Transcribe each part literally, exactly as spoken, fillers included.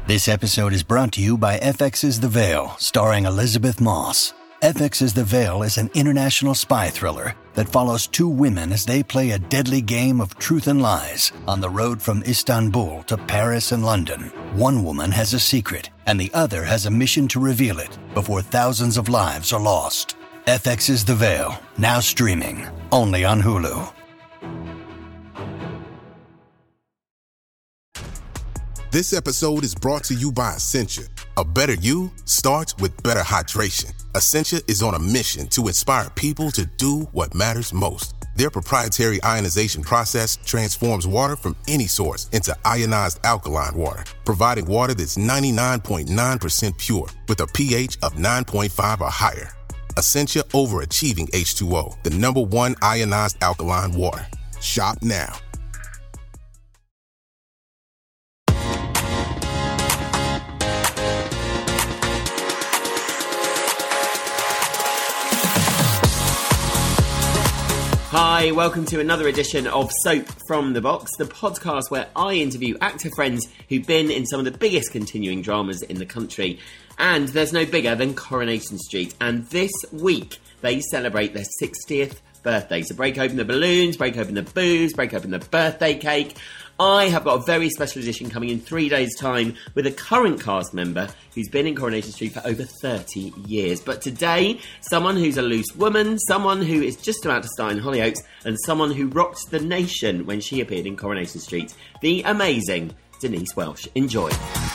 This episode is brought to you by F X's The Veil, starring Elizabeth Moss. F X's The Veil is an international spy thriller that follows two women as they play a deadly game of truth and lies on the road from Istanbul to Paris and London. One woman has a secret, and the other has a mission to reveal it before thousands of lives are lost. F X's The Veil, now streaming, only on Hulu. This episode is brought to you by Essentia. A better you starts with better hydration. Essentia is on a mission to inspire people to do what matters most. Their proprietary ionization process transforms water from any source into ionized alkaline water, providing water that's ninety-nine point nine percent pure with a pH of nine point five or higher. Essentia Overachieving H two O, the number one ionized alkaline water. Shop now. Hi, welcome to another edition of Soap from the Box, the podcast where I interview actor friends who've been in some of the biggest continuing dramas in the country. And there's no bigger than Coronation Street. And this week, they celebrate their sixtieth birthday. So break open the balloons, break open the booze, break open the birthday cake. I have got a very special edition coming in three days' time with a current cast member who's been in Coronation Street for over thirty years. But today, someone who's a loose woman, someone who is just about to star in Hollyoaks, and someone who rocked the nation when she appeared in Coronation Street, the amazing Denise Welch. Enjoy.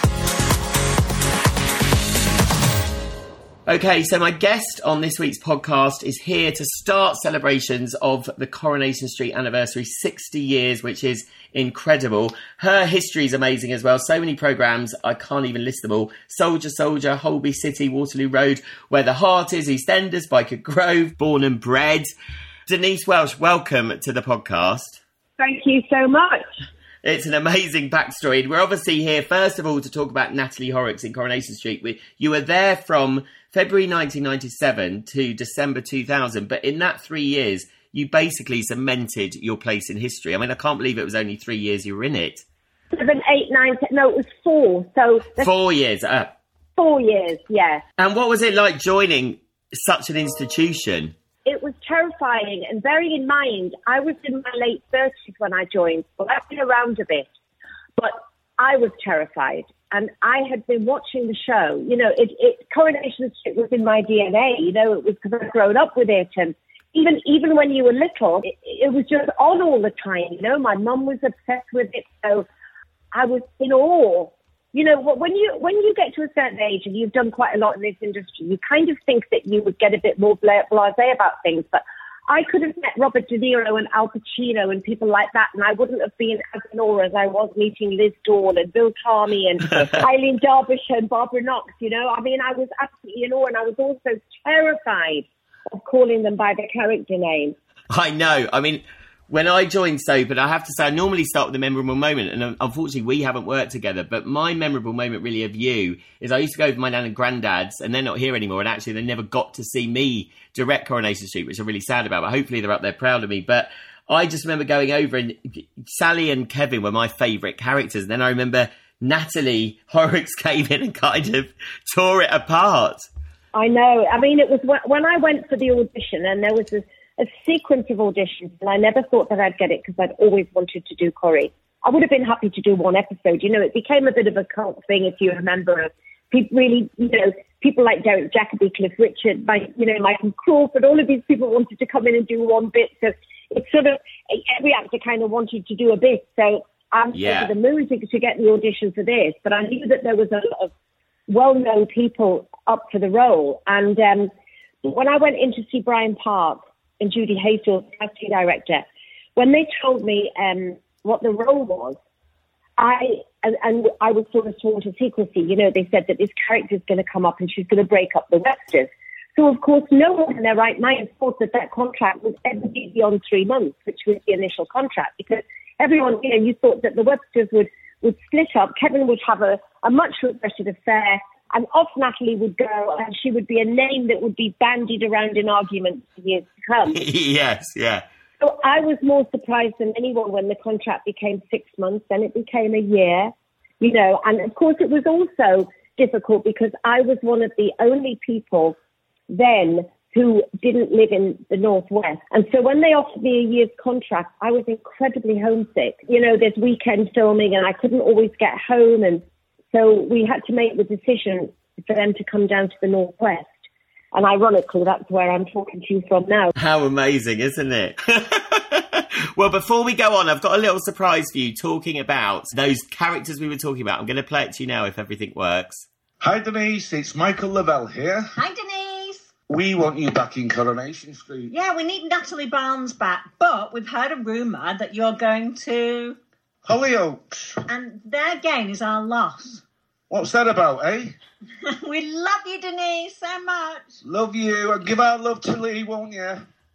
Okay, so my guest on this week's podcast is here to start celebrations of the Coronation Street anniversary, sixty years, which is incredible. Her history is amazing as well. So many programmes, I can't even list them all. Soldier, Soldier, Holby City, Waterloo Road, Where the Heart Is, EastEnders, Byker Grove, Born and Bred. Denise Welch, welcome to the podcast. Thank you so much. It's an amazing backstory. We're obviously here, first of all, to talk about Natalie Horrocks in Coronation Street. We, you were there from February nineteen ninety-seven to December two thousand, but in that three years, you basically cemented your place in history. I mean, I can't believe it was only three years you were in it. Seven, eight, nine, ten, no, it was four. So Four years. Uh, four years, yeah. And what was it like joining such an institution? It was terrifying, and bearing in mind, I was in my late thirties when I joined, so I've been around a bit, but I was terrified, and I had been watching the show. You know, it, it Coronation Street was in my D N A, you know, it was because I'd grown up with it, and even even when you were little, it, it was just on all the time, you know. My mum was obsessed with it, so I was in awe. You know, when you when you get to a certain age and you've done quite a lot in this industry, you kind of think that you would get a bit more blasé about things. But I could have met Robert De Niro and Al Pacino and people like that, and I wouldn't have been as in awe as I was meeting Liz Dawn and Bill Tarmy and Eileen Derbyshire and Barbara Knox, you know. I mean, I was absolutely in awe, and I was also terrified of calling them by their character name. I know. I mean, when I joined Soap, and I have to say, I normally start with a memorable moment, and unfortunately we haven't worked together, but my memorable moment really of you is I used to go with my nan and granddad's, and they're not here anymore, and actually they never got to see me direct Coronation Street, which I'm really sad about, but hopefully they're up there proud of me. But I just remember going over, and Sally and Kevin were my favourite characters, and then I remember Natalie Horrocks came in and kind of tore it apart. I know. I mean, it was when I went for the audition, and there was this a sequence of auditions, and I never thought that I'd get it because I'd always wanted to do Corrie. I would have been happy to do one episode. You know, it became a bit of a cult thing, if you remember. People really, you know, people like Derek Jacobi, Cliff Richard, Mike, you know, Michael Crawford, all of these people wanted to come in and do one bit. So it's sort of, every actor kind of wanted to do a bit. So I'm yeah. over the moon to, to get the audition for this. But I knew that there was a lot of well-known people up for the role. And um, when I went in to see Brian Park and Judy Hayfield, casting director, when they told me um, what the role was, I and, and I was sort of sworn to secrecy. You know, they said that this character is going to come up and she's going to break up the Websters. So, of course, no one in their right mind thought that that contract would ever be beyond three months, which was the initial contract, because everyone, you know, you thought that the Websters would, would split up, Kevin would have a, a much regretted affair, and off Natalie would go, and she would be a name that would be bandied around in arguments for years to come. Yes, yeah. So I was more surprised than anyone when the contract became six months, then it became a year, you know, and of course it was also difficult because I was one of the only people then who didn't live in the Northwest. And so when they offered me a year's contract, I was incredibly homesick. You know, there's weekend filming and I couldn't always get home. And so we had to make the decision for them to come down to the Northwest. And ironically, that's where I'm talking to you from now. How amazing, isn't it? Well, before we go on, I've got a little surprise for you talking about those characters we were talking about. I'm going to play it to you now if everything works. Hi, Denise. It's Michael Lavelle here. Hi, Denise. We want you back in Coronation Street. Yeah, we need Natalie Barnes back, but we've heard a rumour that you're going to... Hollyoaks. And their gain is our loss. What's that about, eh? We love you, Denise, so much. Love you. And give our love to Lee, won't you?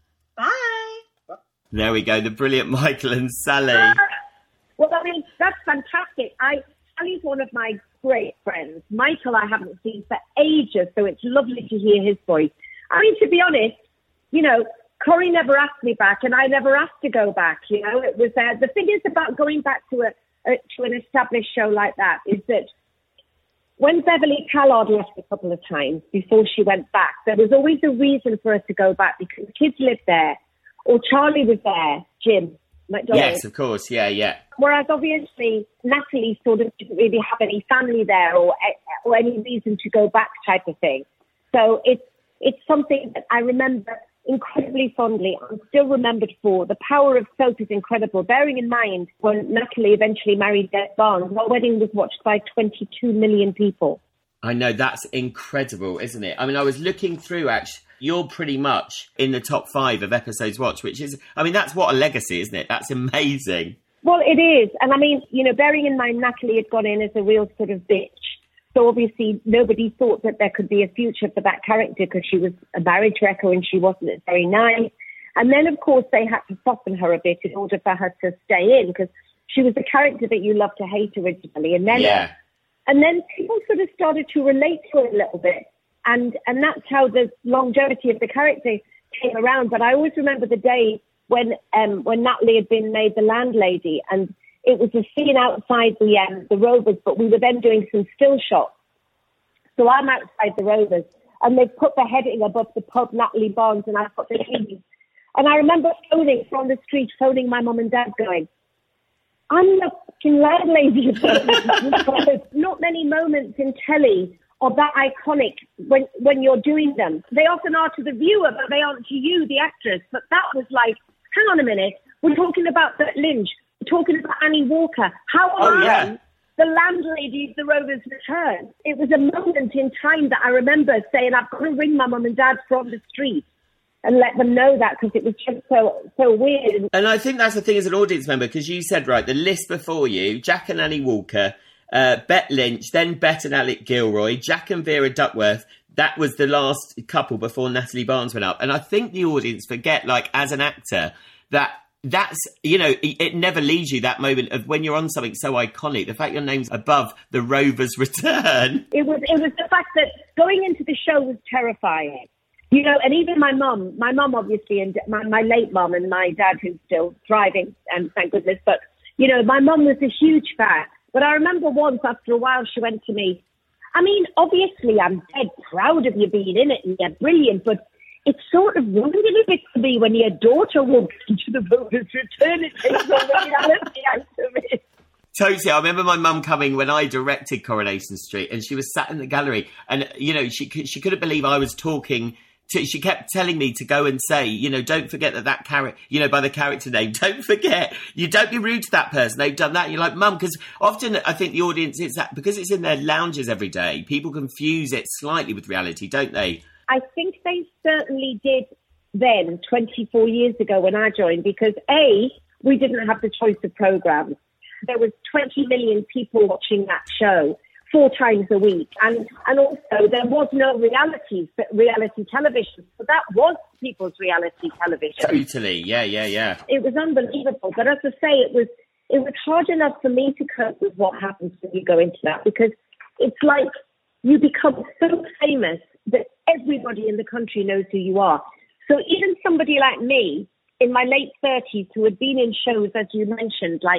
Bye. There we go, the brilliant Michael and Sally. Well, I mean, that's fantastic. I Sally's one of my great friends. Michael I haven't seen for ages, so it's lovely to hear his voice. I mean, to be honest, you know, Corrie never asked me back, and I never asked to go back, you know. It was uh, the thing is about going back to a, a to an established show like that is that when Beverly Callard left a couple of times before she went back, there was always a reason for her to go back because the kids lived there, or Charlie was there, Jim McDonald. Yes, of course, yeah, yeah. Whereas obviously Natalie sort of didn't really have any family there or or any reason to go back type of thing. So it's it's something that I remember incredibly fondly. I'm still remembered for. The power of soap is incredible. Bearing in mind when Natalie eventually married Des Barnes, our wedding was watched by twenty-two million people. I know, that's incredible, isn't it? I mean, I was looking through, actually, you're pretty much in the top five of episodes watched, which is, I mean, that's what a legacy, isn't it? That's amazing. Well, it is. And I mean, you know, bearing in mind Natalie had gone in as a real sort of bitch. So obviously nobody thought that there could be a future for that character because she was a marriage wrecker and she wasn't very nice. And then, of course, they had to soften her a bit in order for her to stay in because she was the character that you loved to hate originally. And then, yeah. and then people sort of started to relate to her a little bit. And and that's how the longevity of the character came around. But I always remember the day when um, when Natalie had been made the landlady, and it was a scene outside the um, the Rovers, but we were then doing some still shots. So I'm outside the Rovers, and they've put the heading above the pub Natalie Barnes, and I've got the T V. And I remember phoning from the street, phoning my mum and dad, going, "I'm the fucking landlady." Not many moments in telly are that iconic when when you're doing them. They often are to the viewer, but they aren't to you, the actress. But that was like, hang on a minute, we're talking about Bert Lynch, we're talking about Annie Walker. How am Oh, I yeah. the landlady of the Rovers Return? It was a moment in time that I remember saying, I've got to ring my mum and dad from the street and let them know that because it was just so so weird. And I think that's the thing as an audience member, because you said, right, the list before you, Jack and Annie Walker, uh, Bet Lynch, then Bet and Alec Gilroy, Jack and Vera Duckworth. That was the last couple before Natalie Barnes went up. And I think the audience forget, like, as an actor, that that's, you know, it, it never leaves you that moment of when you're on something so iconic. The fact your name's above the Rovers Return. It was, it was the fact that going into the show was terrifying. You know, and even my mum, my mum obviously, and my, my late mum and my dad who's still thriving, and thank goodness, but, you know, my mum was a huge fan. But I remember once after a while she went to me, I mean, obviously I'm dead proud of you being in it and you're brilliant, but it sort of ruined it a bit for me when your daughter walks into the Rovers Return. It takes all the reality out of it. Totally. I remember my mum coming when I directed Coronation Street, and she was sat in the gallery, and, you know, she she couldn't believe I was talking. To, she kept telling me to go and say, you know, don't forget that that character, you know, by the character name, don't forget, you don't be rude to that person. They've done that. And you're like, Mum, because often I think the audience, it's that because it's in their lounges every day, people confuse it slightly with reality, don't they? I think they certainly did then, twenty-four years ago when I joined, because A, we didn't have the choice of programmes. There was twenty million people watching that show four times a week. And and also there was no reality, reality television. So that was people's reality television. Totally. Yeah, yeah, yeah. It was unbelievable. But as I say, it was it was hard enough for me to cope with what happens when you go into that, because it's like you become so famous that everybody in the country knows who you are. So even somebody like me in my late thirties who had been in shows, as you mentioned, like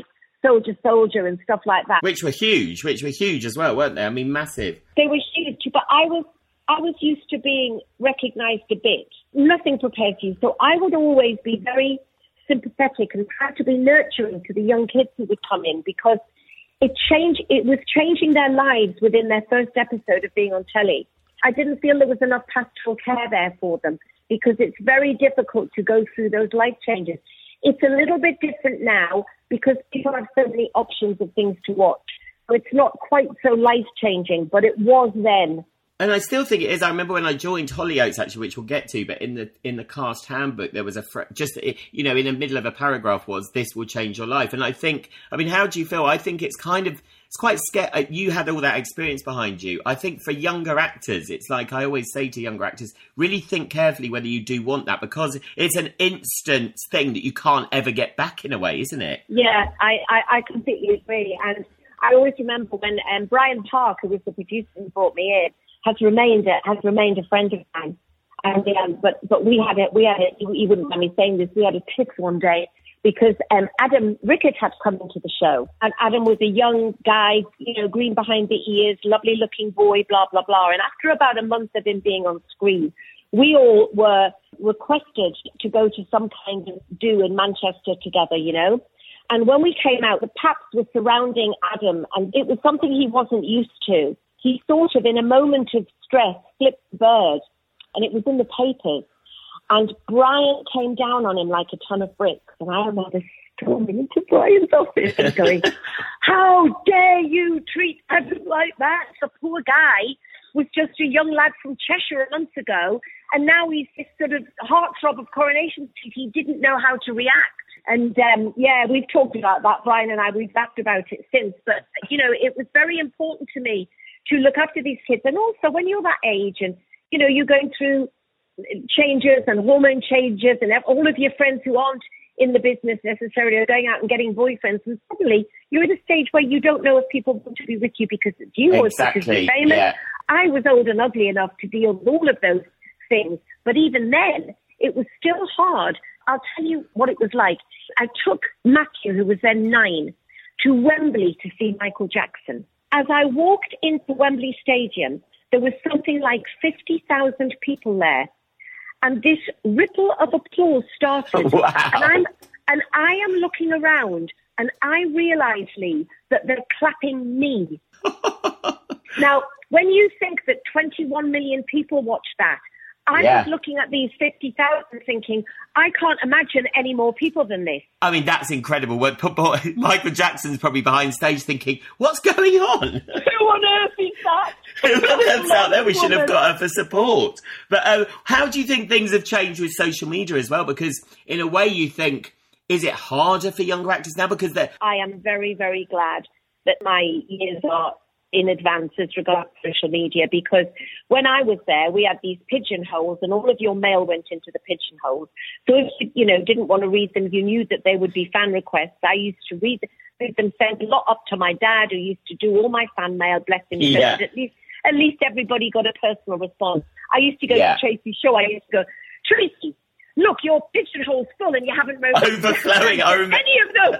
Soldier Soldier and stuff like that. Which were huge, which were huge as well, weren't they? I mean, massive. They were huge, but I was I was used to being recognised a bit. Nothing prepares you. So I would always be very sympathetic and try to be nurturing to the young kids who would come in, because it changed, it was changing their lives within their first episode of being on telly. I didn't feel there was enough pastoral care there for them, because it's very difficult to go through those life changes. It's a little bit different now because people have so many options of things to watch. So it's not quite so life-changing, but it was then. And I still think it is. I remember when I joined Hollyoaks, actually, which we'll get to, but in the in the cast handbook, there was a, fr- just, you know, in the middle of a paragraph was, this will change your life. And I think, I mean, how do you feel? I think it's kind of, it's quite scary. You had all that experience behind you. I think for younger actors, it's like I always say to younger actors, really think carefully whether you do want that, because it's an instant thing that you can't ever get back in a way, isn't it? Yeah, I, I, I completely agree. And I always remember when um, Brian Park, who was the producer who brought me in, has remained a, has remained a friend of mine. And um, but but we had it we had it you wouldn't mind me saying this, we had a tiff one day because um, Adam Rickett had come into the show, and Adam was a young guy, you know, green behind the ears, lovely looking boy, blah blah blah. And after about a month of him being on screen, we all were requested to go to some kind of do in Manchester together, you know. And when we came out, the paps were surrounding Adam, and it was something he wasn't used to. He sort of, in a moment of stress, flipped the bird, and it was in the papers. And Brian came down on him like a ton of bricks. And I remember storming into Brian's office and going, how dare you treat Adam like that? The poor guy was just a young lad from Cheshire a month ago, and now he's this sort of heartthrob of Coronation Street. He didn't know how to react. And, um, yeah, we've talked about that, Brian and I. We've laughed about it since. But, you know, it was very important to me to look after these kids. And also when you're that age and, you know, you're going through changes and hormone changes and all of your friends who aren't in the business necessarily are going out and getting boyfriends, and suddenly you're at a stage where you don't know if people want to be with you because it's you exactly. or because you're famous. Yeah. I was old and ugly enough to deal with all of those things. But even then, it was still hard. I'll tell you what it was like. I took Matthew, who was then nine, to Wembley to see Michael Jackson. As I walked into Wembley Stadium, there was something like fifty thousand people there. And this ripple of applause started. Wow. And, I'm, and I am looking around, and I realise, Lee, that they're clapping me. Now, when you think that twenty-one million people watched that, I yeah. was looking at these fifty thousand thinking, I can't imagine any more people than this. I mean, that's incredible. Michael Jackson's probably behind stage thinking, what's going on? Who on earth is that? Who on earth's out there? We should have got her for support. But uh, how do you think things have changed with social media as well? Because in a way you think, is it harder for younger actors now? Because they're... I am very, very glad that my years are in advance as regards social media, because when I was there, we had these pigeonholes and all of your mail went into the pigeonholes. So if you, you know, didn't want to read them, you knew that they would be fan requests. I used to read, read them, sent a lot up to my dad, who used to do all my fan mail, bless him. Yeah. So at least, at least everybody got a personal response. I used to go yeah. to Tracy's show. I used to go, Tracy, look, your pigeonhole's full and you haven't wrote overflowing. I remember any of those.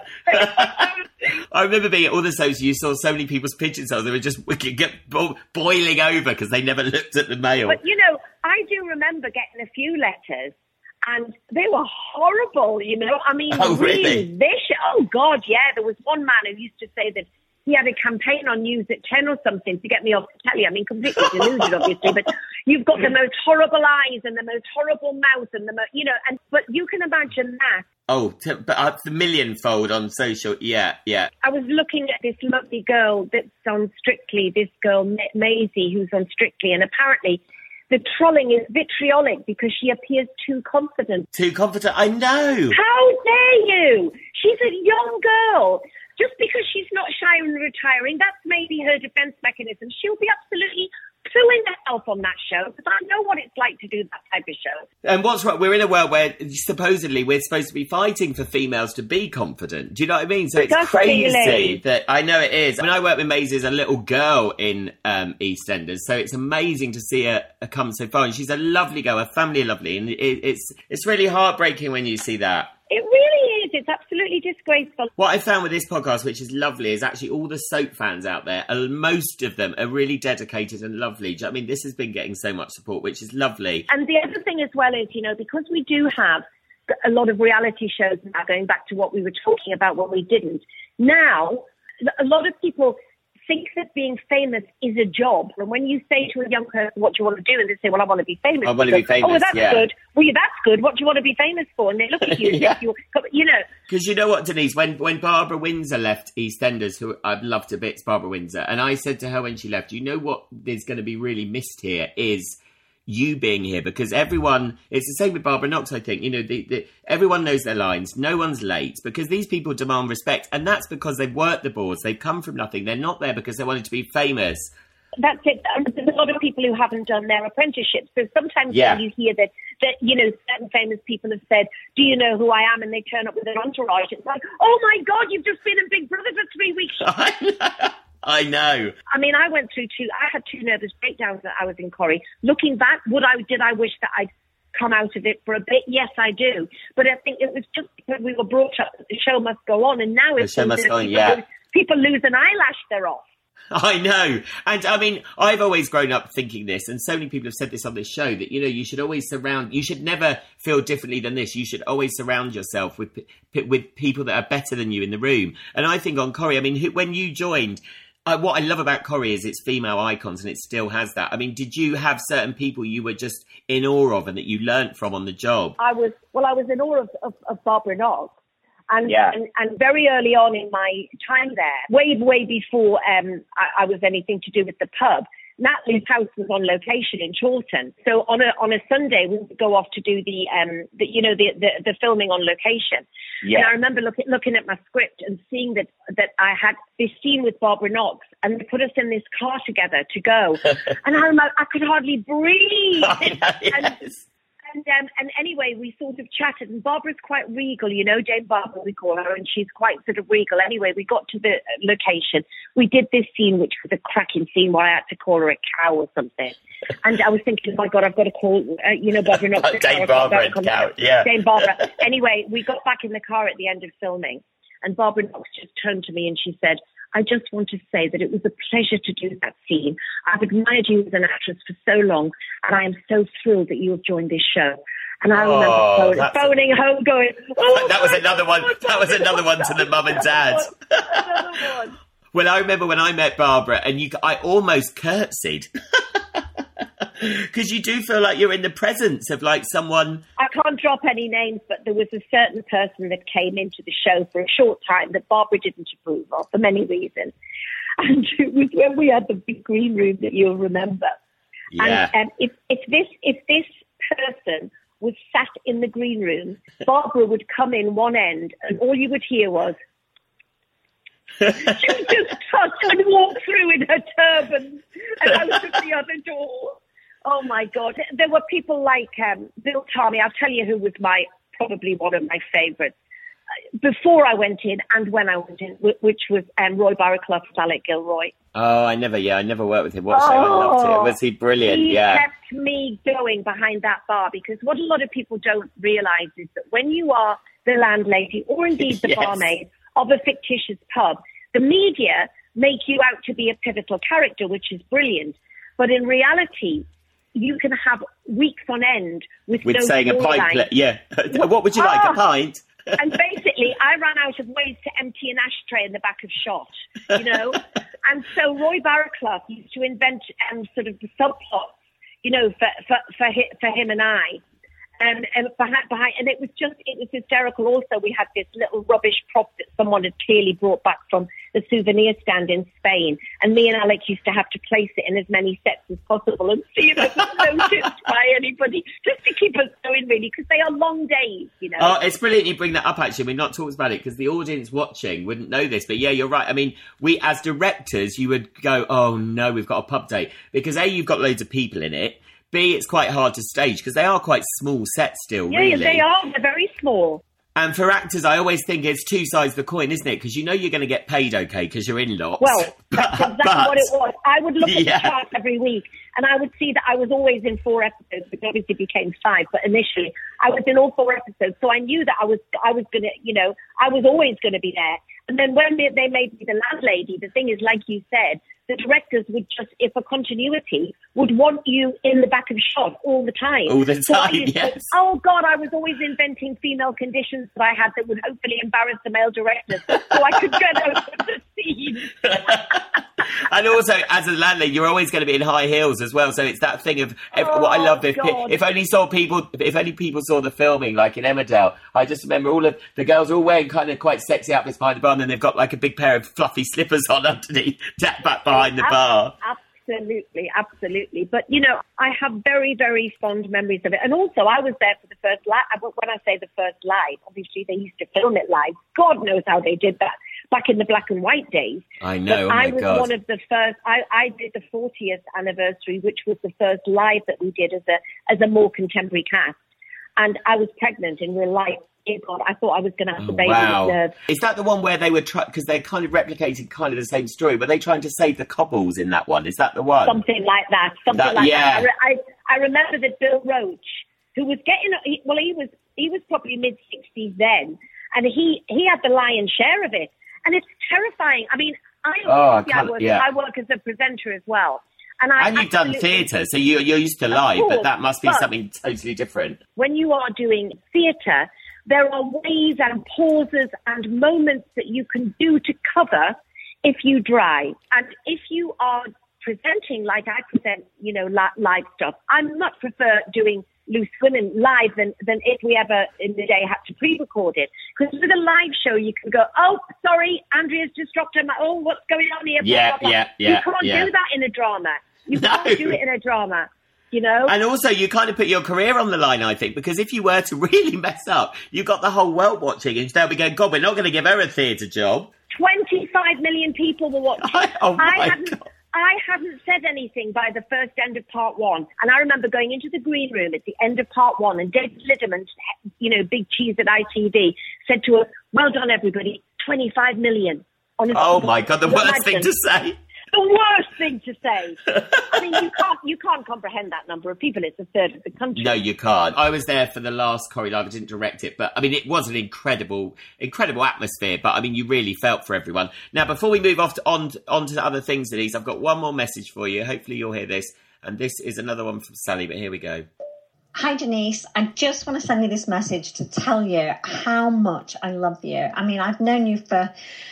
I remember being at all the shows. You saw so many people's pigeonholes; they were just wicked, get bo- boiling over because they never looked at the mail. But you know, I do remember getting a few letters, and they were horrible. You know, I mean, oh, really? really vicious. Oh God, yeah. There was one man who used to say that he had a campaign on News at ten or something to get me off the telly. I mean, completely deluded, obviously, but you've got the most horrible eyes and the most horrible mouth and the most, you know, and but you can imagine that. Oh, t- but uh, the millionfold on social, yeah, yeah. I was looking at this lovely girl that's on Strictly, this girl, Ma- Maisie, who's on Strictly, and apparently the trolling is vitriolic because she appears too confident. Too confident, I know. How dare you? She's a young girl. Just because she's not shy and retiring, that's maybe her defence mechanism. She'll be absolutely pulling herself on that show, because I know what it's like to do that type of show. And what's right, we're in a world where supposedly we're supposed to be fighting for females to be confident. Do you know what I mean? So it's That's crazy silly. that, I know it is. I mean, I worked with Maisie as a little girl in um, EastEnders, so it's amazing to see her, her come so far. And she's a lovely girl, her family are lovely, and it, it's it's really heartbreaking when you see that. It really is. It's absolutely disgraceful. What I found with this podcast, which is lovely, is actually all the soap fans out there, uh, most of them are really dedicated and lovely. Do you know what I mean, this has been getting so much support, which is lovely. And the other thing as well is, you know, because we do have a lot of reality shows now, going back to what we were talking about when we didn't, now a lot of people think that being famous is a job. And when you say to a young person, what do you want to do? And they say, well, I want to be famous. I want to be famous, oh, that's yeah. good. Well, yeah, that's good. What do you want to be famous for? And they look at you and yeah. you, you know. Because you know what, Denise, when, when Barbara Windsor left EastEnders, who I've loved to bits, Barbara Windsor, and I said to her when she left, you know what is going to be really missed here is you being here, because everyone, it's the same with Barbara Knox, I think, you know, the, the, everyone knows their lines, no one's late, because these people demand respect, and that's because they've worked the boards, they've come from nothing, they're not there because they wanted to be famous. That's it. There's a lot of people who haven't done their apprenticeship, so sometimes yeah. when you hear that, that, you know, certain famous people have said, do you know who I am? And they turn up with an entourage, it's like, oh my God, you've just been in Big Brother for three weeks. I know. I mean, I went through two, I had two nervous breakdowns that I was in Corrie. Looking back, would I, did I wish that I'd come out of it for a bit? Yes, I do. But I think it was just because we were brought up that the show must go on. And now it's the show must go on, people, yeah. lose, people lose an eyelash, they're off. I know. And I mean, I've always grown up thinking this, and so many people have said this on this show, that, you know, you should always surround, you should never feel differently than this. You should always surround yourself with with people that are better than you in the room. And I think on Corrie, I mean, who, when you joined, Uh, what I love about Corrie is its female icons, and it still has that. I mean, did you have certain people you were just in awe of and that you learnt from on the job? I was, well, I was in awe of, of, of Barbara Knox. And, yeah. and and very early on in my time there, way, way before um, I, I was anything to do with the pub, Natalie's house was on location in Chorlton. So on a on a Sunday, we would go off to do the, um, the you know, the, the, the filming on location. Yeah. And I remember looking looking at my script and seeing that, that I had this scene with Barbara Knox, and they put us in this car together to go. And I remember I could hardly breathe. yes. and, And, um, and anyway, we sort of chatted, and Barbara's quite regal, you know, Jane Barbara, we call her, and she's quite sort of regal. Anyway, we got to the location. We did this scene, which was a cracking scene where I had to call her a cow or something. And I was thinking, oh my God, I've got to call, uh, you know, Barbara Knox. Jane Barbara and cow, yeah. Jane Barbara. Anyway, we got back in the car at the end of filming, and Barbara Knox just turned to me and she said, I just want to say that it was a pleasure to do that scene. I've admired you as an actress for so long, and I am so thrilled that you have joined this show. And I remember oh, phone, phoning a... home going, oh, that was another one. God, that was another one to the mum and dad. Another one. Well, I remember when I met Barbara, and you, I almost curtsied. Because you do feel like you're in the presence of, like, someone... I can't drop any names, but there was a certain person that came into the show for a short time that Barbara didn't approve of for many reasons. And it was when we had the big green room that you'll remember. Yeah. And um, if, if this if this person was sat in the green room, Barbara would come in one end, and all you would hear was... she would just touch and walk through in her turban and out of the other door. Oh, my God. There were people like um, Bill Tarmy. I'll tell you who was my probably one of my favourites. Before I went in and when I went in, which was um, Roy Barraclough and Alec Gilroy. Oh, I never, yeah, I never worked with him. What show? I loved it. Was he brilliant? He yeah. kept me going behind that bar, because what a lot of people don't realise is that when you are the landlady or indeed the yes. barmaid of a fictitious pub, the media make you out to be a pivotal character, which is brilliant. But in reality, you can have weeks on end with, with no saying a pint. line. Pl- yeah. What would you like? Oh. A pint? And basically, I ran out of ways to empty an ashtray in the back of shot, you know. And so Roy Barraclough used to invent um, sort of the subplots, you know, for for for, hi, for him and I. Um, and behind, behind, and it was just, it was hysterical. Also, we had this little rubbish prop that someone had clearly brought back from the souvenir stand in Spain. And me and Alec used to have to place it in as many sets as possible and see if it was noticed by anybody, just to keep us going, really, because they are long days, you know. Oh, it's brilliant you bring that up, actually. We've not talked about it because the audience watching wouldn't know this. But yeah, you're right. I mean, we, as directors, you would go, oh no, we've got a pub date. Because A, you've got loads of people in it. B, it's quite hard to stage because they are quite small sets still, yeah, really. Yeah, they are. They're very small. And for actors, I always think it's two sides of the coin, isn't it? Because you know you're going to get paid okay because you're in lots. Well, that's but, exactly but, what it was. I would look at yeah. the chart every week and I would see that I was always in four episodes, which obviously became five. But initially, I was in all four episodes, so I knew that I was I was gonna, you know, I was always gonna be there. And then when they, they made me the landlady, the thing is, like you said, the directors would just, if for continuity, would want you in the back of shot all the time. All the time, so I used yes. to, oh God, I was always inventing female conditions that I had that would hopefully embarrass the male directors, so I could get over the scene. And also, as a landlady, you're always going to be in high heels as well. So it's that thing of if, Oh, what I love. If God. if only saw people, if only people saw the filming, like in Emmerdale. I just remember all of the girls all wearing kind of quite sexy outfits behind the bar, and then they've got like a big pair of fluffy slippers on underneath, back behind the Ab- bar. Absolutely, absolutely. But, you know, I have very, very fond memories of it. And also, I was there for the first live. When I say the first live, obviously they used to film it live. God knows how they did that back in the black and white days. I know, But oh my I was God. one of the first. I, I did the fortieth anniversary, which was the first live that we did as a as a more contemporary cast. And I was pregnant in real life. Dear God, I thought I was going to have Oh, the baby wow. with nerves. Is that the one where they were trying, because they're kind of replicating kind of the same story, were they trying to save the Cobbles in that one? Is that the one? Something like that. Something That- like yeah. that. I, re- I, I remember that Bill Roach, who was getting, he, well, he was he was probably mid sixties then, and he he had the lion's share of it, and it's terrifying. I mean, I Oh, I obviously I, can't- work yeah. I work as a presenter as well, and I And you've done absolutely- theatre, so you, you're used to live, course, but that must be but- something totally different. When you are doing theatre, there are ways and pauses and moments that you can do to cover if you drive. And if you are presenting like I present, you know, li- live stuff, I much prefer doing Loose Women live than, than if we ever in the day had to pre-record it. Because with a live show, you can go, oh, sorry, Andrea's just dropped her, ma- oh, what's going on here? Blah, Yeah, blah, blah. yeah, yeah, You can't yeah. do that in a drama. You No. can't do it in a drama. You know? And also, you kind of put your career on the line, I think, because if you were to really mess up, you've got the whole world watching, and they'll be going, God, we're not going to give her a theatre job. twenty-five million people were watching. Oh, my I hadn't, God. I hadn't said anything by the first end of part one. And I remember going into the green room at the end of part one, and David Liddman, you know, big cheese at I T V, said to us, well done, everybody, twenty-five million. Honestly, Oh, my God, the can you worst thing imagine? to say. The worst thing to say. I mean, you can't, you can't comprehend that number of people. It's a third of the country. No, you can't. I was there for the last Corrie Live. I didn't direct it, but I mean, it was an incredible, incredible atmosphere. But I mean, you really felt for everyone. Now, before we move off to, on, on to other things, Denise, I've got one more message for you. Hopefully you'll hear this. And this is another one from Sally, but here we go. Hi, Denise. I just want to send you this message to tell you how much I love you. I mean, I've known you for,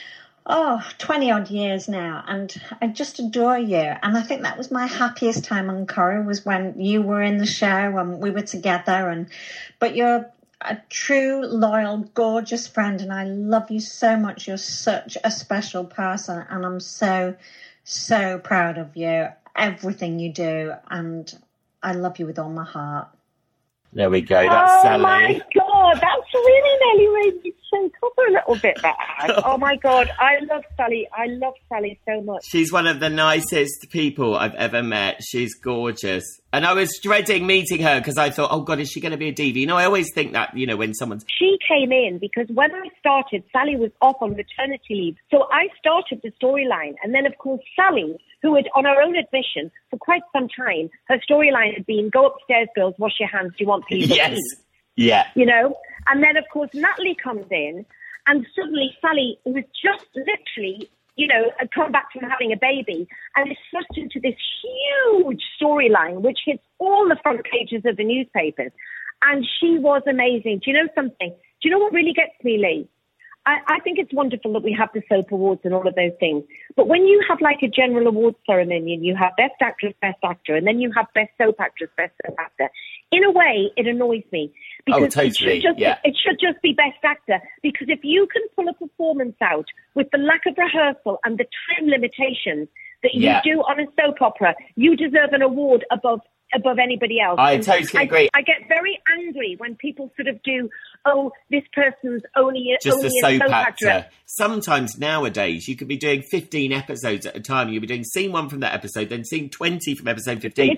oh, twenty odd years now, and I just adore you. And I think that was my happiest time on Corrie, was when you were in the show and we were together. And but you're a true, loyal, gorgeous friend, and I love you so much. You're such a special person, and I'm so, so proud of you, everything you do, and I love you with all my heart. There we go. That's oh Sally. my God, that's really nearly made me choke up a little bit, that. Oh my God, I love Sally. I love Sally so much. She's one of the nicest people I've ever met. She's gorgeous. And I was dreading meeting her because I thought, oh God, is she going to be a diva? You know, I always think that, you know, when someone's... She came in because when I started, Sally was off on maternity leave. So I started the storyline. And then, of course, Sally, who had, on her own admission, for quite some time, her storyline had been, go upstairs, girls, wash your hands, do you want peas or Yes. peas? Yeah. You know? And then, of course, Natalie comes in, and suddenly Sally, who was just literally, you know, had come back from having a baby, and is thrust into this huge storyline, which hits all the front pages of the newspapers. And she was amazing. Do you know something? Do you know what really gets me, Lee? I, I think it's wonderful that we have the soap awards and all of those things. But when you have like a general awards ceremony and you have best actress, best actor, and then you have best soap actress, best soap actor, in a way, it annoys me. Because Oh, totally, it should, just, yeah. it should just be best actor. Because if you can pull a performance out with the lack of rehearsal and the time limitations that you Yeah. do on a soap opera, you deserve an award above above anybody else. I And totally I, agree. I get very angry when people sort of do, oh, this person's only a, Just only a soap actor. actor. Sometimes nowadays you could be doing fifteen episodes at a time. You'll be doing scene one from that episode, then scene twenty from episode fifteen. It's like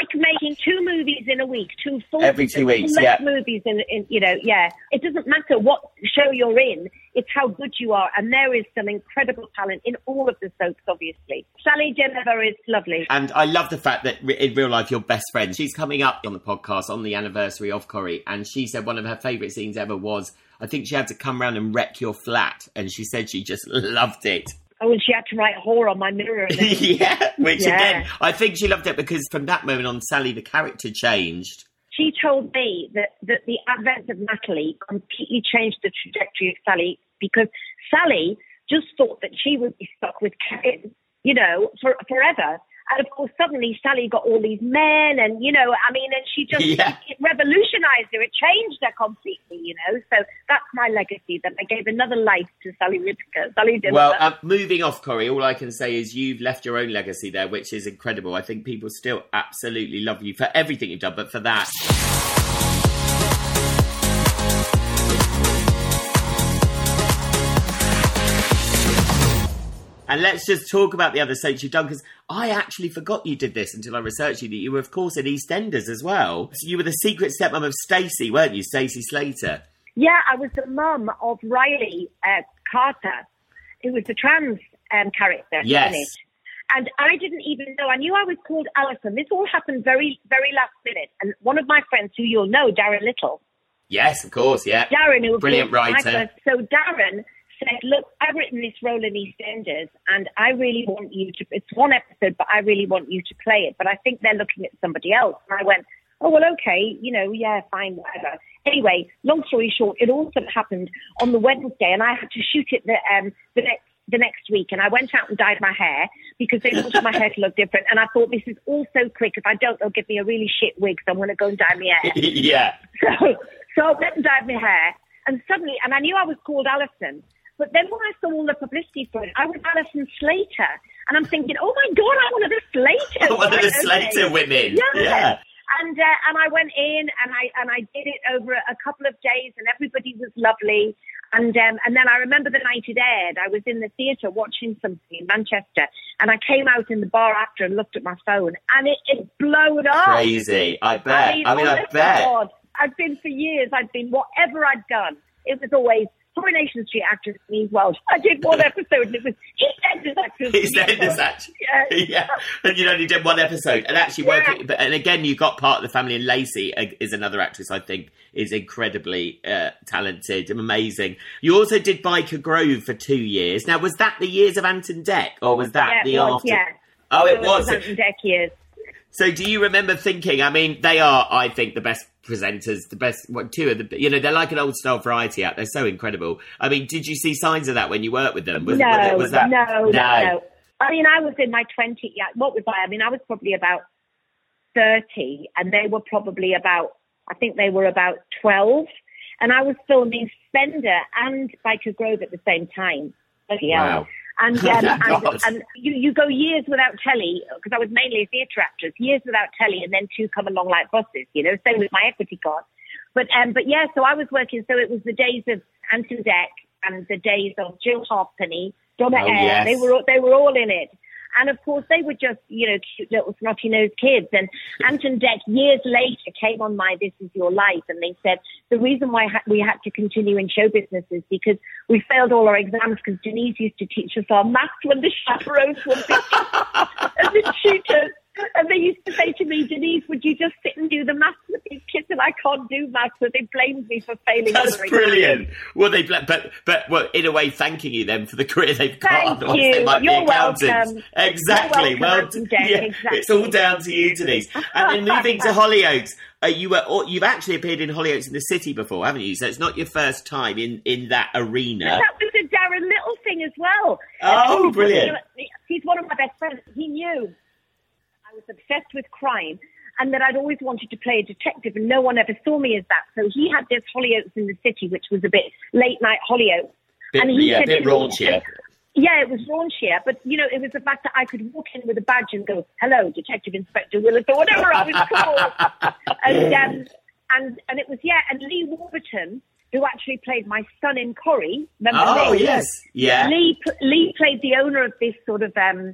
like making two movies in a week, two full Every two weeks, yeah. movies in, in, you know, yeah. It doesn't matter what show you're in, it's how good you are. And there is some incredible talent in all of the soaps, obviously. Sally Jennifer is lovely. And I love the fact that in real life, you're best friends. She's coming up on the podcast on the anniversary of Corrie, and she said one of her favourite scenes ever was, I think she had to come round and wreck your flat, and she said she just loved it. Oh, and she had to write whore on my mirror. yeah, which yeah. again, I think she loved it because from that moment on, Sally, the character changed. She told me that, that the advent of Natalie completely changed the trajectory of Sally, because Sally just thought that she would be stuck with Kevin, you know, for forever. And of course, suddenly Sally got all these men and, you know, I mean, and she just, yeah. it, it revolutionized her. It changed her completely, you know. So that's my legacy, that I gave another life to Sally Whittaker. Sally Jennifer. Well, uh, moving off, Corrie, all I can say is you've left your own legacy there, which is incredible. I think people still absolutely love you for everything you've done, but for that... And let's just talk about the other soaps you've done, because I actually forgot you did this until I researched you, that you were, of course, in EastEnders as well. So you were the secret stepmom of Stacey, weren't you? Stacey Slater. Yeah, I was the mum of Riley uh, Carter, who was the trans um, character yes. in it. And I didn't even know. I knew I was called Alison. This all happened very, very last minute. And one of my friends, who you'll know, Darren Little. Yes, of course, yeah. Darren, who brilliant writer. So Darren said, look, I've written this role in EastEnders and I really want you to, it's one episode, but I really want you to play it. But I think they're looking at somebody else. And I went, oh, well, okay, you know, yeah, fine, whatever. Anyway, long story short, it all sort of happened on the Wednesday and I had to shoot it the, um, the next the next week. And I went out and dyed my hair because they wanted my hair to look different. And I thought, this is all so quick. If I don't, they'll give me a really shit wig. So I'm going to go and dye my hair. yeah. So, so I went and dyed my hair. And suddenly, and I knew I was called Alison. But then when I saw all the publicity for it, I was Alison Slater. And I'm thinking, oh, my God, I'm one of the Slaters. one of the right? Slater okay. women. Yeah. yeah. And uh, and I went in and I and I did it over a couple of days and everybody was lovely. And um, and then I remember the night it aired, I was in the theatre watching something in Manchester and I came out in the bar after and looked at my phone and it, it blowed up. Crazy, I bet. I mean, I, mean, I bet. God, I'd been for years, I'd been, whatever I'd done, it was always Coronation Street actress Denise Welch. I did one episode and it was EastEnders actress. EastEnders actress. Yeah. yeah. And you only did one episode. And actually yeah. working, but and again, you got part of the family, and Lacey is another actress I think is incredibly uh, talented and amazing. You also did Byker Grove for two years. Now, was that the years of Ant and Dec, or was that yeah, the was, after? Yeah. Oh, it, it was. was Ant and Dec years. So do you remember thinking, I mean, they are, I think, the best presenters, the best, what, two of the, you know, they're like an old style variety act. They're so incredible. I mean, did you see signs of that when you worked with them? Was, no, was, was that, no, no, no. I mean, I was in my twenties. Yeah, what was I? I mean, I was probably about thirty and they were probably about, I think they were about twelve. And I was filming Spender and Byker Grove at the same time. Bloody hell. Wow. And, um, and, and you, you go years without telly, because I was mainly a theatre actress, years without telly, and then two come along like buses, you know, same with my equity card. But um, but yeah, so I was working, so it was the days of Ant and Dec and the days of Jill Halfpenny, Donna oh, Eyre, yes. they were they were all in it. And of course, they were just, you know, cute little snotty-nosed kids. And Ant and Dec, years later, came on my This Is Your Life. And they said the reason why ha- we had to continue in show business is because we failed all our exams because Denise used to teach us our maths when the chaperones were busy and the tutors. And they used to say to me, Denise, would you just sit and do the maths with these kids? And I can't do maths, so they blamed me for failing. That's brilliant. Well, they bl- but but well, in a way, thanking you then for the career they've got. Thank you. They might You're be accountants. welcome. Exactly. You're welcome, well, Ant and Dec, yeah, exactly. It's all down to you, Denise. And then moving to Hollyoaks, uh, you were you've actually appeared in Hollyoaks in the City before, haven't you? So it's not your first time in, in that arena. And that was a Darren Little thing as well. Oh, and brilliant. He's one of my best friends. He knew I was obsessed with crime and that I'd always wanted to play a detective and no one ever saw me as that. So he had this Hollyoaks in the City, which was a bit late night Hollyoaks. Bit, and he yeah, a said bit raunchier. Me, yeah, it was raunchier, but you know, it was the fact that I could walk in with a badge and go, hello, Detective Inspector Willis, or whatever I was called. and, um, and, and it was, yeah, and Lee Warburton, who actually played my son in Corrie. Remember oh, Lee? yes. Yeah. Lee, Lee played the owner of this sort of, um,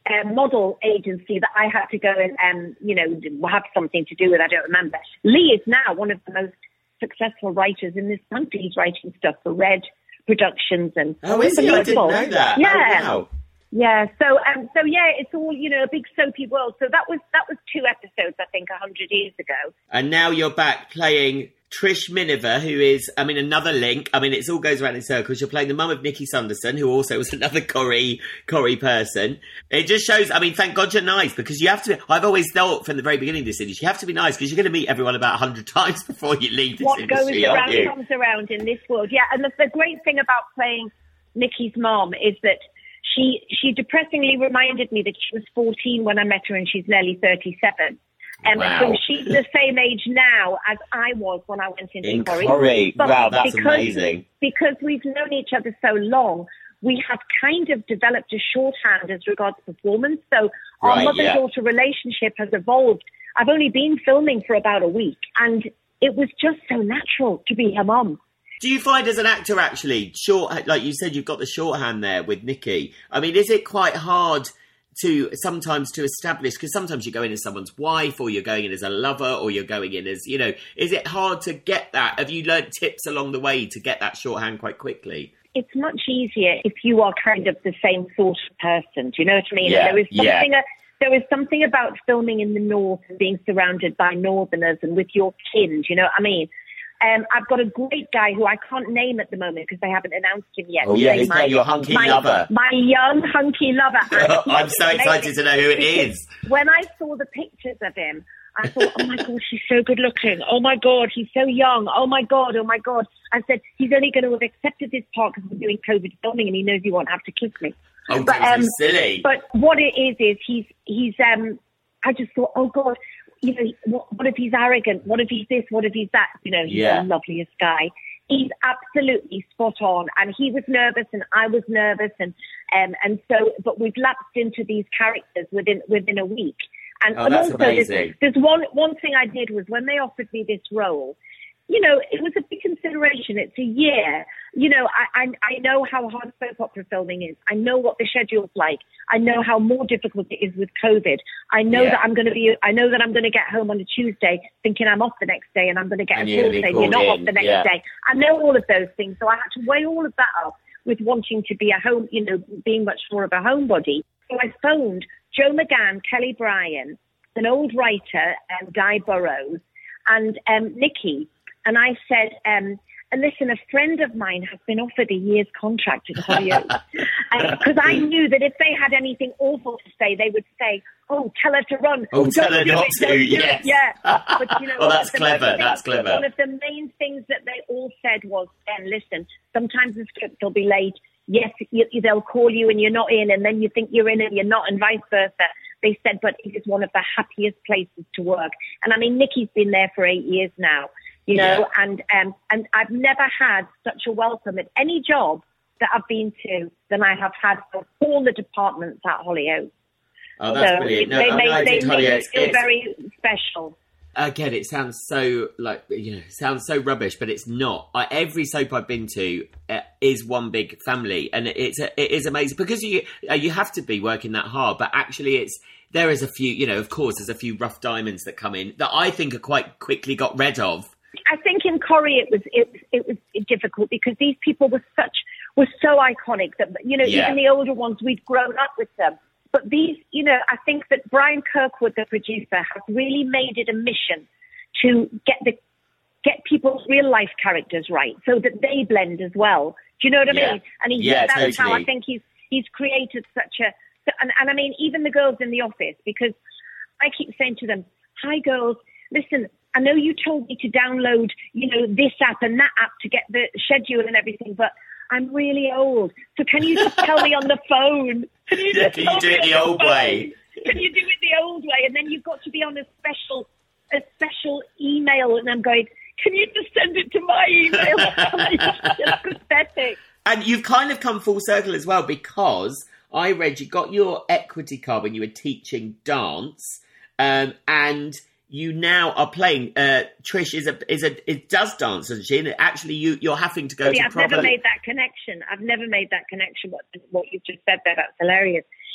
um, model agency that I had to go and, um, you know, have something to do with. I don't remember. Lee is now one of the most successful writers in this country. He's writing stuff for Red Productions and oh, is he? I didn't know that. Yeah. Oh, wow. Yeah, so um, so yeah, it's all, you know, a big soapy world. So that was that was two episodes, I think, a hundred years ago. And now you're back playing Trish Miniver, who is, I mean, another link. I mean, it all goes around in circles. You're playing the mum of Nikki Sanderson, who also was another Corrie Corrie person. It just shows. I mean, thank God you're nice, because you have to. I've always thought from the very beginning of this industry, you have to be nice because you're going to meet everyone about a hundred times before you leave this what industry. What goes aren't around you? comes around in this world. Yeah, and the, the great thing about playing Nikki's mom is that. She she depressingly reminded me that she was fourteen when I met her, and she's nearly thirty-seven. Um, wow. So she's the same age now as I was when I went into In Corrie. Corrie. But Wow, that's because, amazing. Because we've known each other so long, we have kind of developed a shorthand as regards performance. So our Right, mother-daughter yeah. relationship has evolved. I've only been filming for about a week, and it was just so natural to be her mum. Do you find as an actor, actually, short, like you said, you've got the shorthand there with Nikki. I mean, is it quite hard to sometimes to establish, because sometimes you go in as someone's wife, or you're going in as a lover, or you're going in as, you know, is it hard to get that? Have you learned tips along the way to get that shorthand quite quickly? It's much easier if you are kind of the same sort of person. Do you know what I mean? Yeah, there is something yeah. uh, there is something about filming in the north and being surrounded by northerners and with your kin. Do you know what I mean? Um, I've got a great guy who I can't name at the moment because they haven't announced him yet. Oh, yeah, He's is that your hunky my, lover? My young hunky lover. I'm so excited to know who it is. When I saw the pictures of him, I thought, oh my God, he's so good looking. Oh my God, he's so young. Oh my God, oh my God. I said, he's only going to have accepted this part because we're doing COVID filming and he knows he won't have to kiss me. Oh, but, that's um, so silly. But what it is, is he's, he's, um, I just thought, oh God, you know, what, what if he's arrogant? What if he's this? What if he's that? You know, he's Yeah. the loveliest guy. He's absolutely spot on. And he was nervous and I was nervous. And, um, and so, but we've lapsed into these characters within, within a week. And, Oh, and that's also there's, amazing. there's one, one thing I did was when they offered me this role, you know, it was a big consideration. It's a year. You know, I, I I know how hard soap opera filming is. I know what the schedule's like. I know how more difficult it is with COVID. I know Yeah. that I'm going to be. I know that I'm going to get home on a Tuesday thinking I'm off the next day, and I'm going to get And a you're call gonna be saying you're not called off in, the next yeah. day. I know all of those things, so I had to weigh all of that up with wanting to be a home. You know, being much more of a homebody. So I phoned Joe McGann, Kelly Bryan, an old writer, um, Guy Burrows, and um, Nikki. And I said, um, and listen, a friend of mine has been offered a year's contract at Hollyoaks. Because I knew that if they had anything awful to say, they would say, oh, tell her to run. Oh, Don't tell her do not it, to, don't do yes. it. Yeah. But, you know, Well, one that's of the clever, main that's things- clever. One of the main things that they all said was, Ben, listen, sometimes the script will be late. Yes, you, they'll call you and you're not in, and then you think you're in and you're not, and vice versa. They said, but it is one of the happiest places to work. And I mean, Nikki's been there for eight years now, you know, Yeah. and um, and I've never had such a welcome at any job that I've been to than I have had for all the departments at Hollyoaks. Oh, that's so brilliant. No, they I made, know, I they did made Hollyoaks. it feel It's- very special. Again, it sounds so like you know, it sounds so rubbish, but it's not. I, every soap I've been to uh, is one big family, and it's a, it is amazing because you uh, you have to be working that hard. But actually, it's there is a few, you know, of course, there's a few rough diamonds that come in that I think are quite quickly got rid of. I think in Corrie it was it, it was difficult because these people were such were so iconic that you know Yeah. even the older ones we'd grown up with them. But these, you know, I think that Brian Kirkwood, the producer, has really made it a mission to get the get people's real life characters right so that they blend as well. Do you know what I Yeah. mean? And he, Yeah, that's how totally. I think he's he's created such a and, and I mean even the girls in the office, because I keep saying to them, "Hi girls, listen, I know you told me to download, you know, this app and that app to get the schedule and everything, but I'm really old. So can you just tell me on the phone? Can you, Yeah, just can tell you do me it on the old phone? way? Can you do it the old way? And then you've got to be on a special, a special email. And I'm going, can you just send it to my email? It's just pathetic. And you've kind of come full circle as well, because I read you got your equity card when you were teaching dance, um, and you now are playing. Uh, Trish is a is a it does dance, doesn't she? And actually, you you're having to go See, to I've proper. never made that connection. I've never made that connection. What what you've just said there, that's hilarious.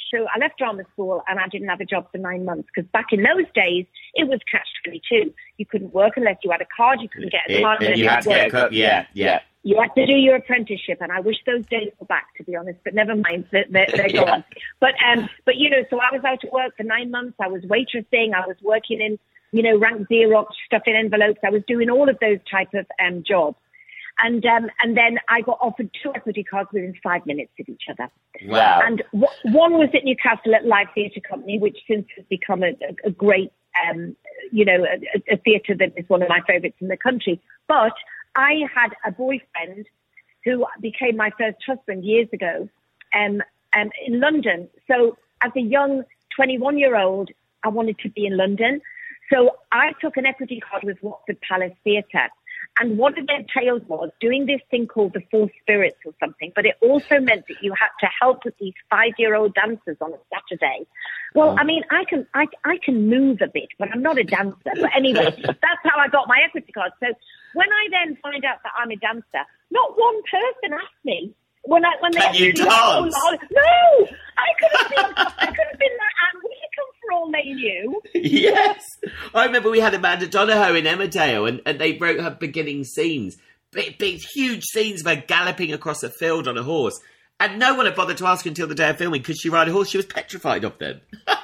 So I left drama school and I didn't have a job for nine months because back in those days, it was catch twenty-two. You couldn't work unless you had a card. You couldn't get a card unless you you had to get a card. Yeah, yeah. You had to do your apprenticeship, and I wish those days were back, to be honest. But never mind, they're, they're, they're yeah. gone. But um, but you know, so I was out of work for nine months. I was waitressing. I was working in, you know, rank Xerox, stuffing envelopes. I was doing all of those type of um, jobs. And um, and then I got offered two equity cards within five minutes of each other. Wow. And w- one was at Newcastle at Live Theatre Company, which since has become a, a, a great, um, you know, a, a theatre that is one of my favourites in the country. But I had a boyfriend who became my first husband years ago um, um, in London. So as a young twenty-one-year-old, I wanted to be in London. So I took an equity card with Watford Palace Theatre. And what it entailed was doing this thing called the Four Spirits or something, but it also meant that you had to help with these five-year-old dancers on a Saturday. Well, I mean, I can I, I can move a bit, but I'm not a dancer. But anyway, that's how I got my equity card. So when I then find out that I'm a dancer, not one person asked me when I when they Can you actually- dance? No, I could have been I could have been that Anne Widdecombe for all they knew. Yes. I remember we had Amanda Donohoe in Emmerdale and, and they wrote her beginning scenes. Big, big, huge scenes of her galloping across a field on a horse. And no one had bothered to ask her until the day of filming, could she ride a horse? She was petrified of them.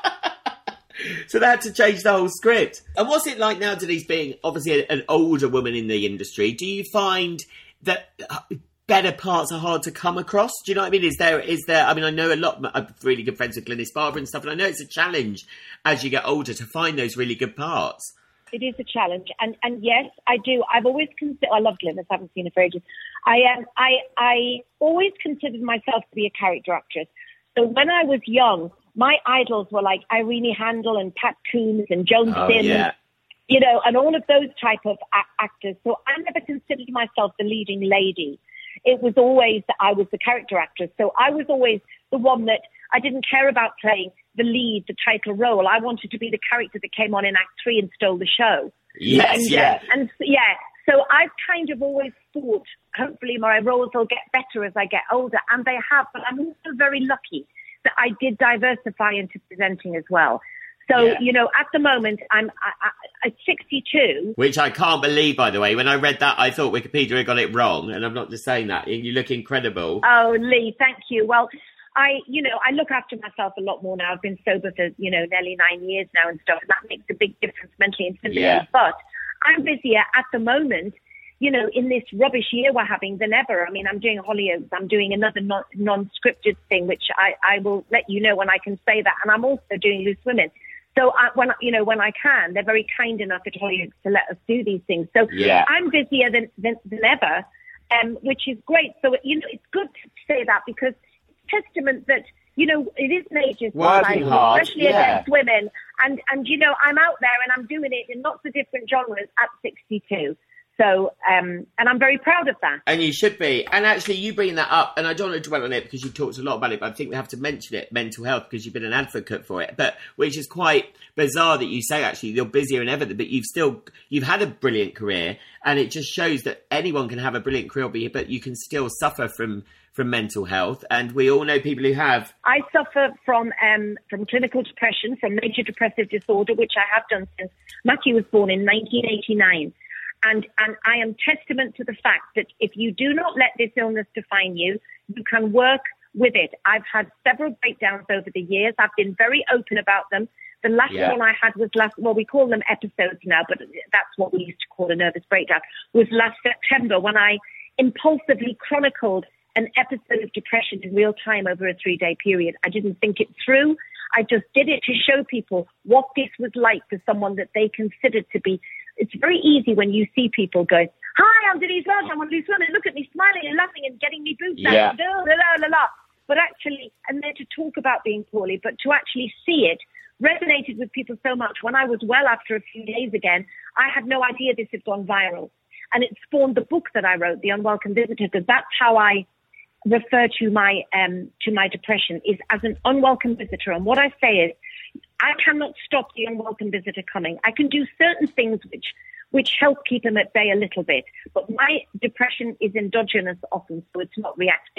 So they had to change the whole script. And what's it like now, Denise, being obviously a, an older woman in the industry? Do you find that better parts are hard to come across? Do you know what I mean? Is there, is there, I mean, I know a lot, I'm really good friends with Glynis Barber and stuff, and I know it's a challenge as you get older to find those really good parts. It is a challenge. And, and yes, I do. I've always considered, I love Glynis, I haven't seen her for ages. I, um, I, I always considered myself to be a character actress. So when I was young, my idols were like Irene Handel and Pat Coombs and Joan Oh, Sims. yeah. You know, and all of those type of a- actors. So I never considered myself the leading lady. It was always that I was the character actress. So I was always the one that I didn't care about playing the lead, the title role. I wanted to be the character that came on in Act Three and stole the show. Yes, and, yeah. Uh, and yeah, so I've kind of always thought, hopefully my roles will get better as I get older, and they have. But I'm also very lucky that I did diversify into presenting as well. So, Yeah. you know, at the moment, I'm I, I, at sixty-two. Which I can't believe, by the way. When I read that, I thought Wikipedia had got it wrong, and I'm not just saying that. You look incredible. Oh, Lee, thank you. Well, I, you know, I look after myself a lot more now. I've been sober for, you know, nearly nine years now and stuff, and that makes a big difference mentally and physically. Yeah. But I'm busier at the moment, you know, in this rubbish year we're having than ever. I mean, I'm doing Hollyoaks. I'm doing another non- non-scripted thing, which I, I will let you know when I can say that. And I'm also doing Loose Women. So I, when, you know, when I can, they're very kind enough at Hollyoaks to let us do these things. So Yeah. I'm busier than, than, than ever, um, which is great. So, you know, it's good to say that because testament that, you know, it is an ageist Working society, hard, especially yeah. against women. And, and, you know, I'm out there and I'm doing it in lots of different genres at sixty-two. So, um, and I'm very proud of that. And you should be. And actually, you bring that up, and I don't want to dwell on it because you've talked a lot about it, but I think we have to mention it, mental health, because you've been an advocate for it. But which is quite bizarre that you say, actually, you're busier than ever, but you've still, you've had a brilliant career, and it just shows that anyone can have a brilliant career, but you can still suffer from, from mental health. And we all know people who have. I suffer from um, from clinical depression, from major depressive disorder, which I have done since Matthew was born in nineteen eighty-nine. And, and I am testament to the fact that if you do not let this illness define you, you can work with it. I've had several breakdowns over the years. I've been very open about them. The last Yeah. one I had was last, well, we call them episodes now, but that's what we used to call a nervous breakdown, was last September when I impulsively chronicled an episode of depression in real time over a three-day period. I didn't think it through. I just did it to show people what this was like for someone that they considered to be. It's very easy when you see people go, hi, I'm Denise Welch, I'm on Loose Women, look at me smiling and laughing and getting me boots Yeah. out, la, la, la, la. But actually, and then to talk about being poorly, but to actually see it resonated with people so much. When I was well after a few days again, I had no idea this had gone viral. And it spawned the book that I wrote, The Unwelcome Visitor, because that's how I refer to my um, to my depression, is as an unwelcome visitor. And what I say is, I cannot stop the unwelcome visitor coming. I can do certain things which which help keep him at bay a little bit. But my depression is endogenous often, so it's not reactive.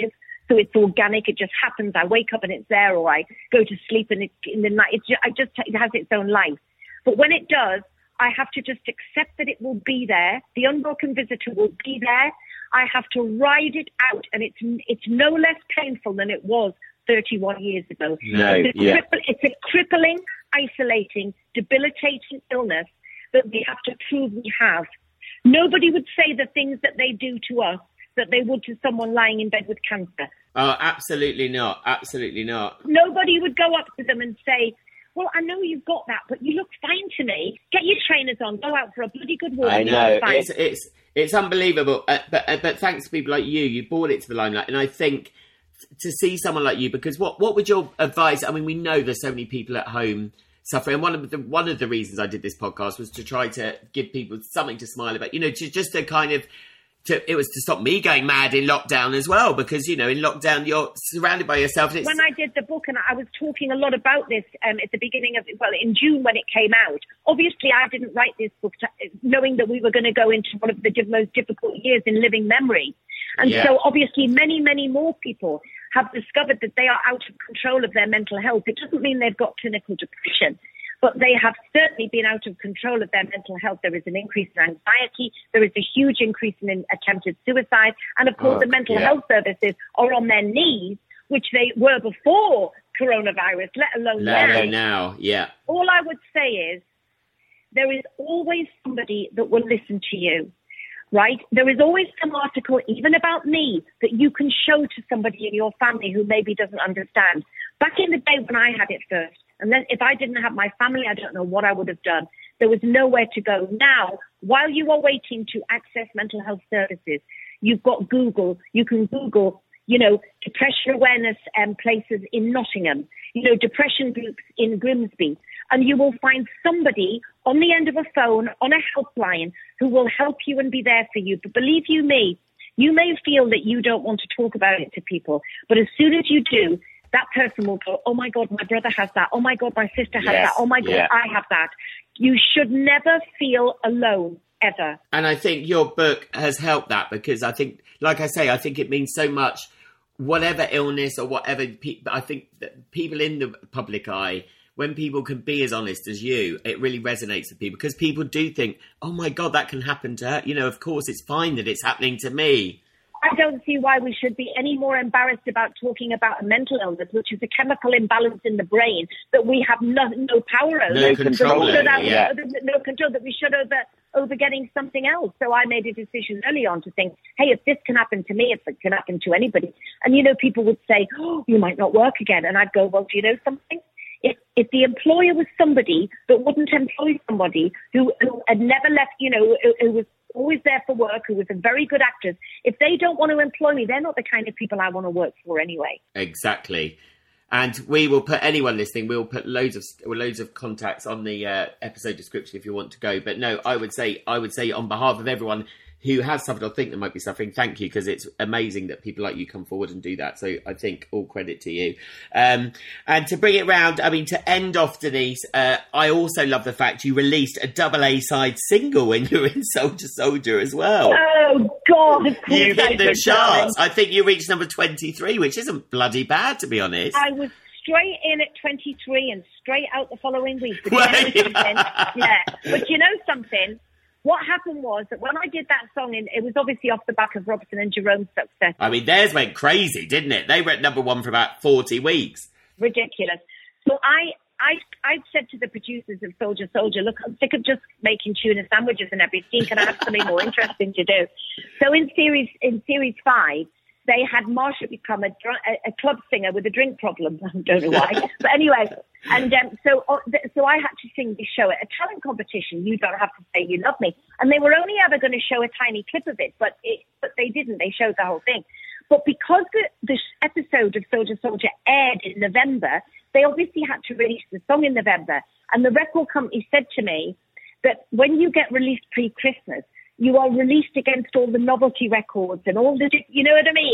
So it's organic. It just happens. I wake up and it's there, or I go to sleep and it, in the night, it's just, I just, it has its own life. But when it does, I have to just accept that it will be there. The unwelcome visitor will be there. I have to ride it out, and it's it's no less painful than it was thirty-one years ago. No, it's, a yeah. cripple, it's a crippling, isolating, debilitating illness that we have to prove we have. Nobody would say the things that they do to us that they would to someone lying in bed with cancer. Oh, absolutely not. Absolutely not. Nobody would go up to them and say, well, I know you've got that, but you look fine to me. Get your trainers on, go out for a bloody good walk. I know, Fine. it's it's it's unbelievable. Uh, but uh, but thanks to people like you, you brought it to the limelight, and I think to see someone like you, because what what would your advice? I mean, we know there's so many people at home suffering, and one of the one of the reasons I did this podcast was to try to give people something to smile about. You know, to just to kind of. To, it was to stop me going mad in lockdown as well, because, you know, in lockdown, you're surrounded by yourself. And it's... When I did the book, and I was talking a lot about this um, at the beginning of, well, in June when it came out, obviously I didn't write this book to, knowing that we were going to go into one of the most difficult years in living memory. And yeah. so obviously many, many more people have discovered that they are out of control of their mental health. It doesn't mean they've got clinical depression, but they have certainly been out of control of their mental health. There is an increase in anxiety. There is a huge increase in attempted suicide. And, of course, Oh, the mental yeah. health services are on their knees, which they were before coronavirus, let alone Let now. alone now, yeah. All I would say is there is always somebody that will listen to you, right? There is always some article, even about me, that you can show to somebody in your family who maybe doesn't understand. Back in the day when I had it first, and then if I didn't have my family, I don't know what I would have done. There was nowhere to go. Now, while you are waiting to access mental health services, you've got Google. You can Google, you know, depression awareness um, places in Nottingham, you know, depression groups in Grimsby. And you will find somebody on the end of a phone, on a helpline, who will help you and be there for you. But believe you me, you may feel that you don't want to talk about it to people. But as soon as you do, that person will go, oh, my God, my brother has that. Oh, my God, my sister has Yes, that. Oh, my God, yeah. I have that. You should never feel alone, ever. And I think your book has helped that, because I think, like I say, I think it means so much, whatever illness or whatever. Pe- I think that people in the public eye, when people can be as honest as you, it really resonates with people, because people do think, oh, my God, that can happen to her. You know, of course, it's fine that it's happening to me. I don't see why we should be any more embarrassed about talking about a mental illness, which is a chemical imbalance in the brain that we have no, no power over. No control That we should over, have- yeah. No control, that we should over, over getting something else. So I made a decision early on to think, hey, if this can happen to me, if it can happen to anybody. And, you know, people would say, oh, you might not work again. And I'd go, well, do you know something? If, if the employer was somebody that wouldn't employ somebody who, who had never left, you know, who, who was always there for work, who was a very good actress, if they don't want to employ me, they're not the kind of people I want to work for anyway. Exactly. And we will put, anyone listening, we'll put loads of loads of contacts on the uh, episode description if you want to go. But no, I would say, I would say on behalf of everyone who has suffered or think they might be suffering, thank you, because it's amazing that people like you come forward and do that. So I think all credit to you. Um, and to bring it round, I mean, to end off, Denise, uh, I also love the fact you released a double A-side single when you were in Soldier Soldier as well. Oh, God, of course You I hit the did, charts. darling. I think you reached number twenty-three, which isn't bloody bad, to be honest. I was straight in at twenty-three and straight out the following week. But you Well, know yeah. something? Yeah. But you know something? What happened was that when I did that song, and it was obviously off the back of Robson and Jerome's success, I mean, theirs went crazy, didn't it? They went number one for about forty weeks. ridiculous. So I, I, I said to the producers of Soldier Soldier, look, I'm sick of just making tuna sandwiches and everything. Can I have something more interesting to do? So in series, in series five, they had Marsha become a, dr- a, a club singer with a drink problem. I don't know why. But anyway, and um, so uh, th- so I had to sing this show at a talent competition. You don't have to say you love me. And they were only ever going to show a tiny clip of it, but it, but they didn't. They showed the whole thing. But because the, this episode of Soldier Soldier aired in November, they obviously had to release the song in November. And the record company said to me that when you get released pre-Christmas, you are released against all the novelty records and all the, you know what I mean?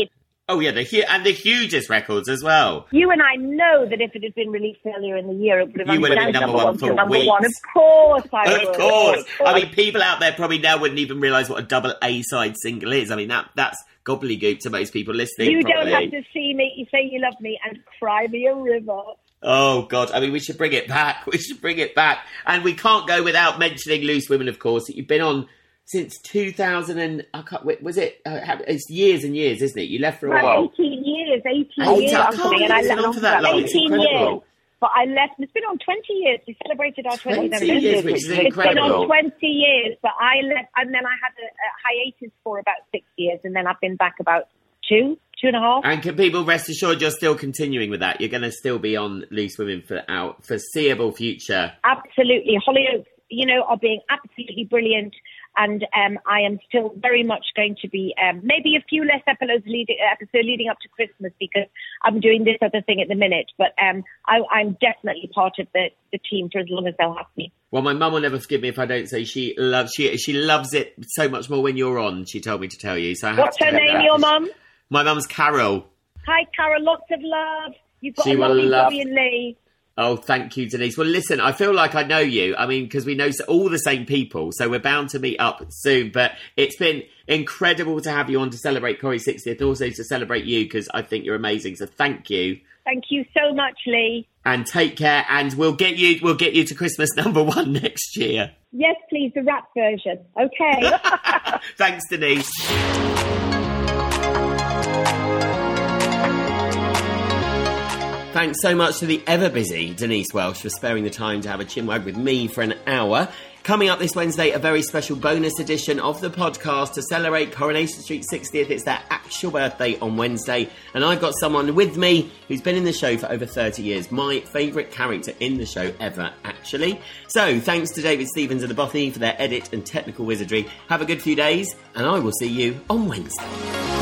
Oh, yeah, the hu- and the hugest records as well. You and I know that if it had been released earlier in the year, it would have You would have been number one for number weeks. one. Of course I Of would. course. Of course. I mean, people out there probably now wouldn't even realise what a double A-side single is. I mean, that that's gobbledygook to most people listening, You probably. don't have to see me, you say you love me, and cry me a river. Oh, God. I mean, we should bring it back. We should bring it back. And we can't go without mentioning Loose Women, of course, that you've been on since two thousand and... I can't, wait, was it... Uh, it's years and years, isn't it? You left for a Right, while. eighteen years, eighteen Oh, years. I or can't something, believe and I it's been left on for that long. It's eighteen incredible. years. But I left, it's been on twenty years. We celebrated our twentieth twenty anniversary. years, which is It's been incredible. on twenty years, but I left, and then I had a, a hiatus for about six years, and then I've been back about two, two and a half. And can people rest assured you're still continuing with that? You're going to still be on Loose Women for our foreseeable future. Absolutely. Hollyoaks, you know, are being absolutely brilliant. And um, I am still very much going to be, um, maybe a few less episodes leading, episode leading up to Christmas because I'm doing this other thing at the minute. But um, I, I'm definitely part of the, the team for as long as they'll have me. Well, my mum will never forgive me if I don't say she loves she she loves it so much more when you're on. She told me to tell you. So I have What's to her tell name, that. your mum? My mum's Carol. Hi, Carol. Lots of love. You've got She a will lovely love- boy in Lee. Oh, thank you, Denise. Well, listen, I feel like I know you. I mean, because we know all the same people, so we're bound to meet up soon. But it's been incredible to have you on to celebrate Corrie's sixtieth, and also to celebrate you, because I think you're amazing. So thank you. Thank you so much, Lee. And take care, and we'll get you we'll get you to Christmas number one next year. Yes, please, the rap version. Okay. Thanks, Denise. Thanks so much to the ever-busy Denise Welsh for sparing the time to have a chinwag with me for an hour. Coming up this Wednesday, a very special bonus edition of the podcast to celebrate Coronation Street sixtieth. It's their actual birthday on Wednesday. And I've got someone with me who's been in the show for over thirty years. My favourite character in the show ever, actually. So, thanks to David Stevens and the Botany for their edit and technical wizardry. Have a good few days, and I will see you on Wednesday.